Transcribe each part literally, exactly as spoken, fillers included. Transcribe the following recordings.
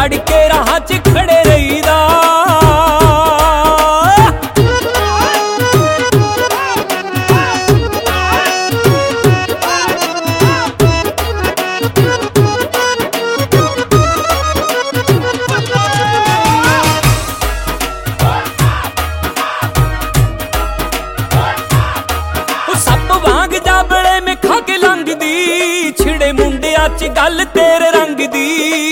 ਫੜ ਕੇ ਰਾਹਾਂ 'ਚ ਖੜੇ ਰਹੀਦਾ। ਛਿੜੇ ਮੁੰਡਿਆਂ 'ਚ ਗੱਲ ਤੇਰੇ ਰੰਗ ਦੀ,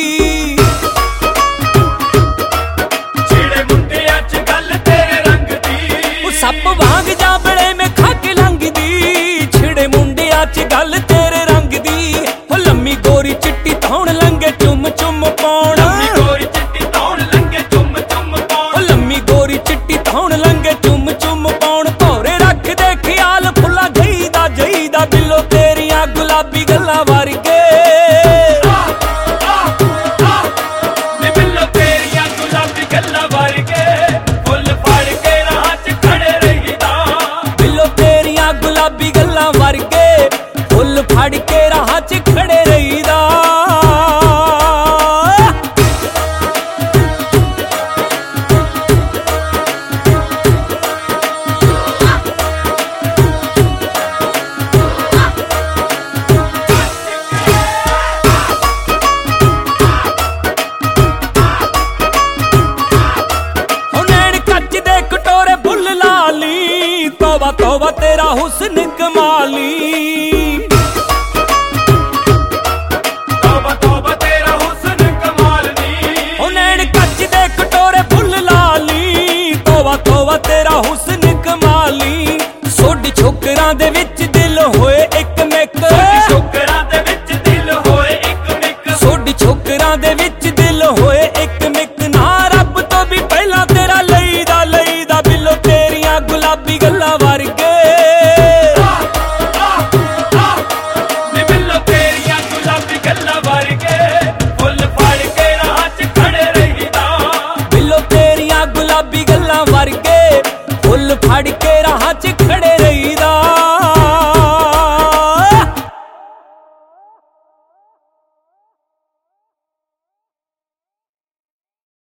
ਛਿੜੇ ਮੁੰਡਿਆਂ 'ਚ ਗੱਲ ਤੇਰੇ ਰੰਗ ਦੀ। ਉਹ ਸੱਪ ਵਾਂਗ ਜਾਂਬਲੇ ਮੈਂ ਖਾ ਕੇ ਲੰਘਦੀ, ਛਿੜੇ ਮੁੰਡਿਆਂ 'ਚ ਗੱਲ ਤੇਰੇ ਰੰਗ ਦੀ। ਉਹ ਲੰਮੀ ਗੋਰੀ ਚਿੱਟੀ ਧੌਣ ਲੰਗੇ ਚੁੰਮ ਚੁੰਮ ਪਾਉਣ, ਲੰਮੀ ਗੋਰੀ ਚਿੱਟੀ ਧੌਣ ਲੰਗੇ ਚੁੰਮ ਚੁੰਮ ਪਾਉਣ। ਉਹ ਲੰਮੀ ਗੋਰੀ ਚਿੱਟੀ ਧੌਣ ਲੰਗੇ ਚੁੰਮ ਚੁੰਮ ਪਾਉਣ। ਭੌਰੇ ਰੱਖਦੇ ਖਿਆਲ ਫੁੱਲਾਂ ਜਈਦਾ ਜਈਦਾ, ਬਿੱਲੋ ਤੇਰੀਆਂ ਗੁਲਾਬੀ ਗੱਲਾਂ ਵਰਗੇ। ਗੁਲਾਬੀ ਗੱਲਾਂ ਵਰਗੇ ਫੁੱਲ ਫੜ ਕੇ ਰਾਹਾਂ 'ਚ ਖੜੇ ਰਹੀਦਾ। ਉਹ ਨੈਣ ਕੱਚ ਦੇ ਕਟੋਰੇ ਬੁੱਲ ਲਾਲੀ, ਤੋਬਾ ਤੋਬਾ ਤੇਰਾ ਹੁਸਨ